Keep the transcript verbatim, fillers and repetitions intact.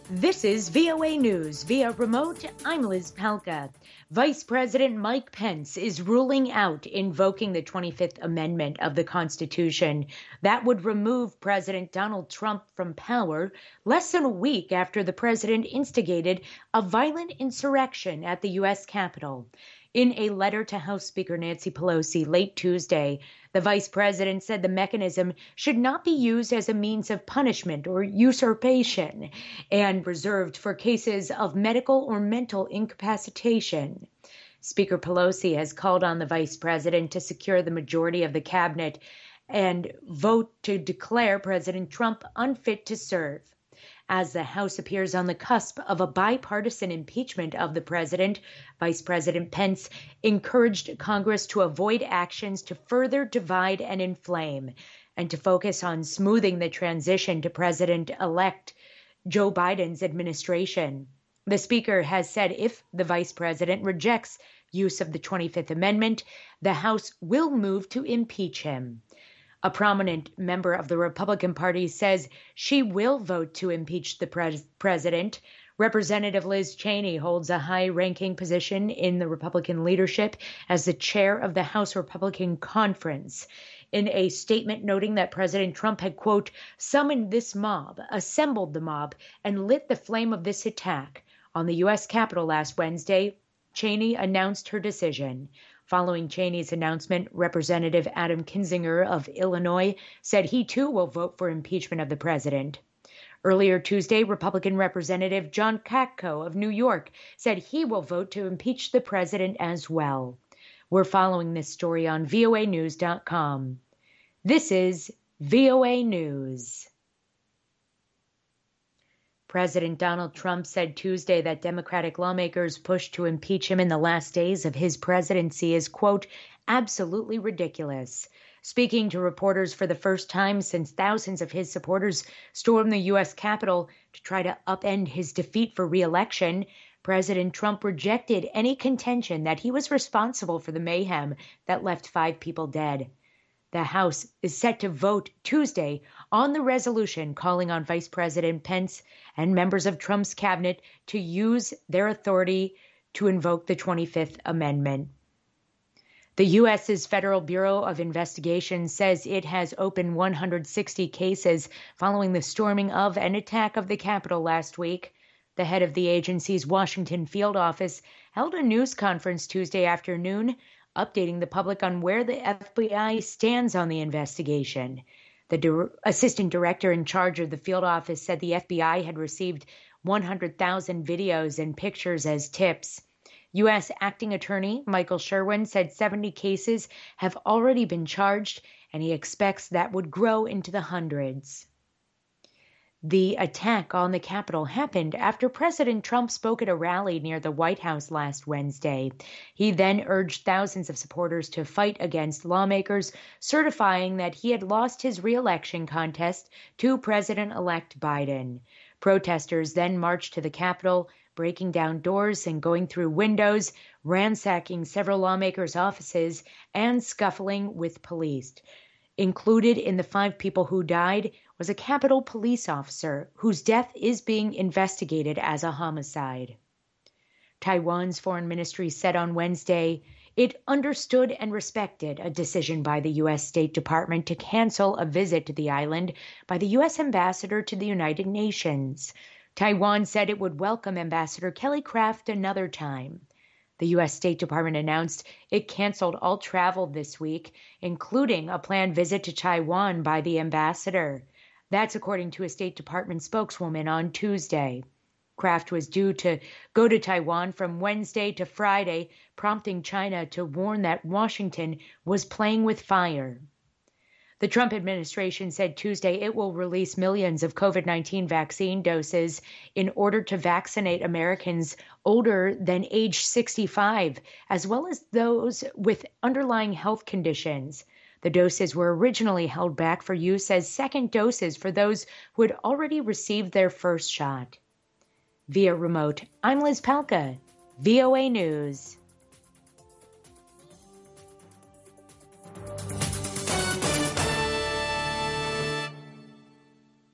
This is V O A News via remote. I'm Liz Palka. Vice President Mike Pence is ruling out invoking the twenty-fifth Amendment of the Constitution. That would remove President Donald Trump from power less than a week after the president instigated a violent insurrection at the U S Capitol. In a letter to House Speaker Nancy Pelosi late Tuesday, the vice president said the mechanism should not be used as a means of punishment or usurpation and reserved for cases of medical or mental incapacitation. Speaker Pelosi has called on the vice president to secure the majority of the cabinet and vote to declare President Trump unfit to serve. As the House appears on the cusp of a bipartisan impeachment of the president, Vice President Pence encouraged Congress to avoid actions to further divide and inflame and to focus on smoothing the transition to President-elect Joe Biden's administration. The Speaker has said if the Vice President rejects use of the twenty-fifth Amendment, the House will move to impeach him. A prominent member of the Republican Party says she will vote to impeach the pres- president. Representative Liz Cheney holds a high-ranking position in the Republican leadership as the chair of the House Republican Conference. In a statement noting that President Trump had, quote, summoned this mob, assembled the mob, and lit the flame of this attack on the U S Capitol last Wednesday, Cheney announced her decision. Following Cheney's announcement, Representative Adam Kinzinger of Illinois said he too will vote for impeachment of the president. Earlier Tuesday, Republican Representative John Katko of New York said he will vote to impeach the president as well. We're following this story on V O A news dot com. This is V O A News. President Donald Trump said Tuesday that Democratic lawmakers' push to impeach him in the last days of his presidency is, quote, absolutely ridiculous. Speaking to reporters for the first time since thousands of his supporters stormed the U S Capitol to try to upend his defeat for re-election, President Trump rejected any contention that he was responsible for the mayhem that left five people dead. The House is set to vote Tuesday on the resolution calling on Vice President Pence and members of Trump's cabinet to use their authority to invoke the twenty-fifth Amendment. The U S's Federal Bureau of Investigation says it has opened one hundred sixty cases following the storming of and attack of the Capitol last week. The head of the agency's Washington field office held a news conference Tuesday afternoon updating the public on where the F B I stands on the investigation. The dir- assistant director in charge of the field office said the F B I had received one hundred thousand videos and pictures as tips. U S Acting Attorney Michael Sherwin said seventy cases have already been charged, and he expects that would grow into the hundreds. The attack on the Capitol happened after President Trump spoke at a rally near the White House last Wednesday. He then urged thousands of supporters to fight against lawmakers, certifying that he had lost his re-election contest to President-elect Biden. Protesters then marched to the Capitol, breaking down doors and going through windows, ransacking several lawmakers' offices, and scuffling with police. Included in the five people who died was a Capitol police officer whose death is being investigated as a homicide. Taiwan's foreign ministry said on Wednesday it understood and respected a decision by the U S State Department to cancel a visit to the island by the U S ambassador to the United Nations. Taiwan said it would welcome Ambassador Kelly Craft another time. The U S State Department announced it canceled all travel this week, including a planned visit to Taiwan by the ambassador. That's according to a State Department spokeswoman on Tuesday. Kraft was due to go to Taiwan from Wednesday to Friday, prompting China to warn that Washington was playing with fire. The Trump administration said Tuesday it will release millions of COVID nineteen vaccine doses in order to vaccinate Americans older than age sixty-five, as well as those with underlying health conditions. The doses were originally held back for use as second doses for those who had already received their first shot. Via remote, I'm Liz Palka, V O A News.